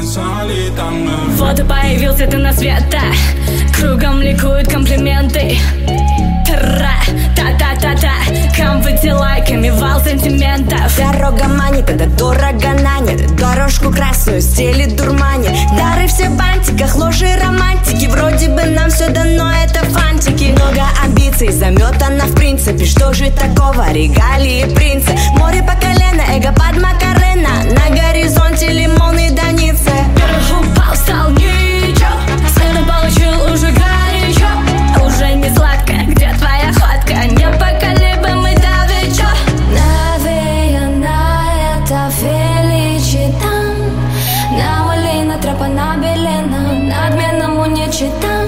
танцевали танго. Вот и появился ты на свет, кругом ликуют комплименты. Та-та-та-та, комфорти лайками, вал сантиментов. Дорога манит, это дорого нанят. Дорожку красную стелит дурманит. Дары все в бантиках, ложи романтики. Вроде бы нам все дано, это фантики. Много амбиций, заметано в принципе. Что же такого, регалии принца? Море по колено, эго под Макарена. На горизонте лимон и даницы. Вверх упал, стал ничего. Сына получил уже горячо. Уже не сладко, где твоя хватка? Непоколебимый давеча. Навеяна это феличита. Навалена тропа набелена. Надменному не читам.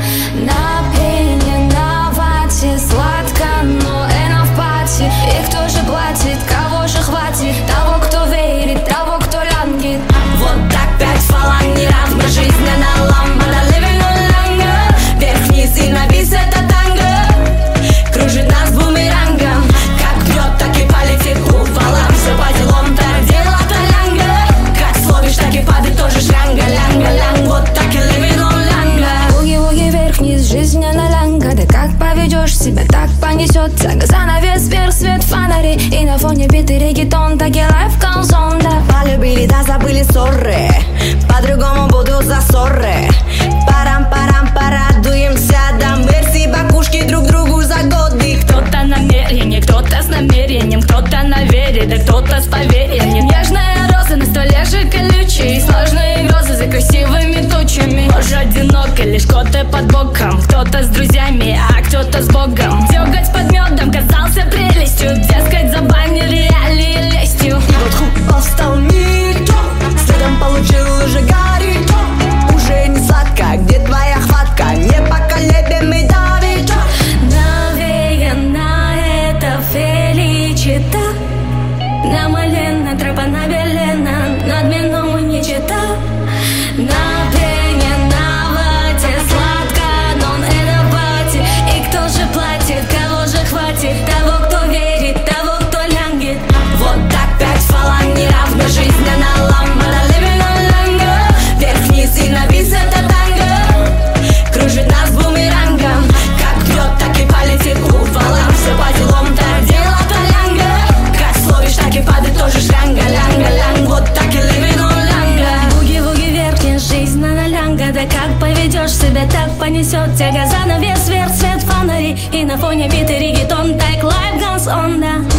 Напенена в вате. Сладко, но эна в пати. И кто же платит, кого же хватит? Того, кто верит, того, кто лангит. Вот так 5 фаланг неравно. Жизненно ламбада, living on ланга. Вверх-вниз и на бис это танго. Кружит нас бумерангом. Как пьет, так и полетит куполом. Все по делам, так дело талянга. Как словишь, так и падает тоже шлянга. Лянга-лянг, вот так и living on ланга. Буги-буги вверх-вниз, жизнь не на ланга. Да как поведешь себя, так понесет тяга. Занавес вверх, свет фонари. И на фоне битый регетон, так и лайф колзон, да. Полюбили, да забыли ссоры. По-другому будут засоры. Парам-парам, порадуемся. Да мерси, бакушки друг другу за годы. Кто-то намерение, кто-то с намерением, кто-то на вере, да кто-то с поверьем. Нежная роза на столе же колючий. Сложные грозы за красивыми тучами. Тоже одиноко, лишь коты под боком. Кто-то с друзьями, а кто-то с Богом. Дёготь под медом казался прелестью. Дескать, забанили реалии лестью. Вот хуп, встал никто. Следом получил уже горячо. Уже не сладко, где твоя хватка? Непоколебимый давеча. Навеяна это феличита. Намалена тропа набелена. Надменному не чита. Напенена в вате. Сладко, но эна в пати. И кто же платит, кого же хватит? Того, кто верит, того, кто лянгит. Вот так 5 фаланг неравно. Жизненно ламбада, living on ланга. Вверх-вниз и на бис это танго. Кружит нас бумерангом. Как пьет, так и полетит куполом. Все по делам, так дело талянга. Как словишь, так и падает тоже шлянга. Лянга-лянг, вот так и living on ланга. Буги-буги вверх-вниз, жизнь на лянга. Да как поведешь себя, так понесет тяга. Занавес вверх, свет фонари. И на фоне битый регетон, так life goes on, да.